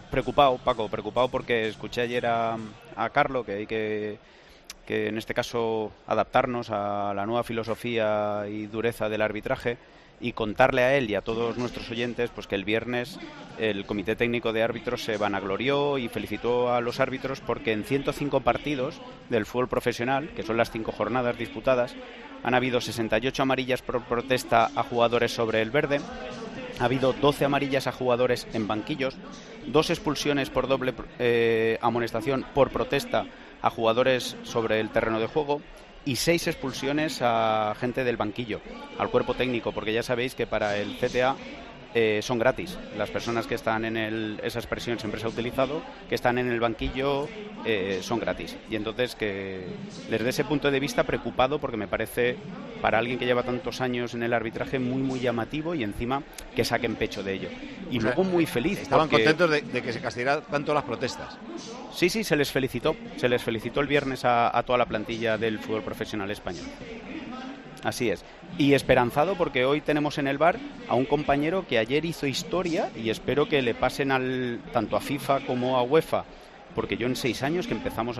preocupado, Paco, preocupado porque escuché ayer a Carlo que hay que en este caso adaptarnos a la nueva filosofía y dureza del arbitraje y contarle a él y a todos nuestros oyentes pues que el viernes el Comité Técnico de Árbitros se vanaglorió y felicitó a los árbitros porque en 105 partidos del fútbol profesional, que son las 5 jornadas disputadas, han habido 68 amarillas por protesta a jugadores sobre el verde. Ha habido 12 amarillas a jugadores en banquillos, 2 expulsiones por doble amonestación por protesta a jugadores sobre el terreno de juego y 6 expulsiones a gente del banquillo, al cuerpo técnico, porque ya sabéis que para el CTA son gratis. Las personas que están esa expresión siempre se ha utilizado, que están en el banquillo son gratis. Y entonces que desde ese punto de vista preocupado porque me parece para alguien que lleva tantos años en el arbitraje muy llamativo y encima que saquen pecho de ello. Y luego muy feliz. Estaban contentos de que se castigara tanto las protestas. Sí, se les felicitó el viernes a toda la plantilla del fútbol profesional español. Así es. Y esperanzado porque hoy tenemos en el bar a un compañero que ayer hizo historia y espero que le pasen tanto a FIFA como a UEFA, porque yo en 6 años que empezamos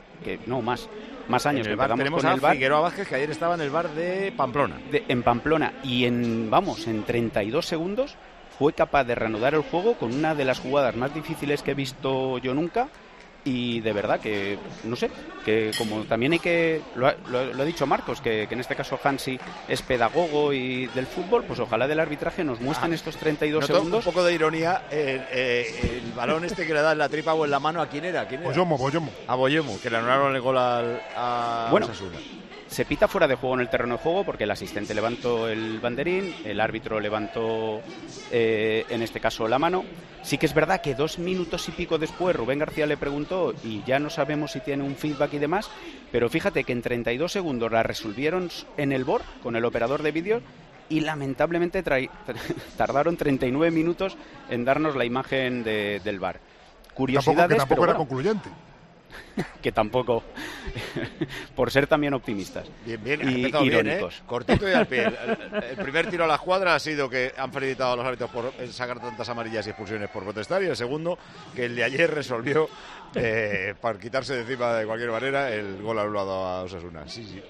más años que empezamos tenemos con el bar. Figueroa Vázquez, que ayer estaba en el bar de Pamplona. En Pamplona y en 32 segundos fue capaz de reanudar el juego con una de las jugadas más difíciles que he visto yo nunca. Y de verdad que, no sé, que como también hay que, lo ha dicho Marcos, que en este caso Hansi es pedagogo y del fútbol, pues ojalá del arbitraje nos muestren estos 32 segundos. Un poco de ironía, el balón este que le da en la tripa o en la mano, ¿a quién era? Boyomo. A Boyomo, que le anularon el gol a Osasuna. Se pita fuera de juego en el terreno de juego porque el asistente levantó el banderín, el árbitro levantó en este caso la mano. Sí que es verdad que 2 minutos y pico después Rubén García le preguntó y ya no sabemos si tiene un feedback y demás, pero fíjate que en 32 segundos la resolvieron en el BOR con el operador de vídeo y lamentablemente tardaron 39 minutos en darnos la imagen del VAR. Curiosidades, que tampoco pero era concluyente. Que tampoco, por ser también optimistas y irónicos. Bien, cortito y al pie. El primer tiro a la escuadra ha sido que han felicitado a los árbitros por sacar tantas amarillas y expulsiones por protestar, y el segundo, que el de ayer resolvió para quitarse de encima de cualquier manera el gol anulado a Osasuna. Sí.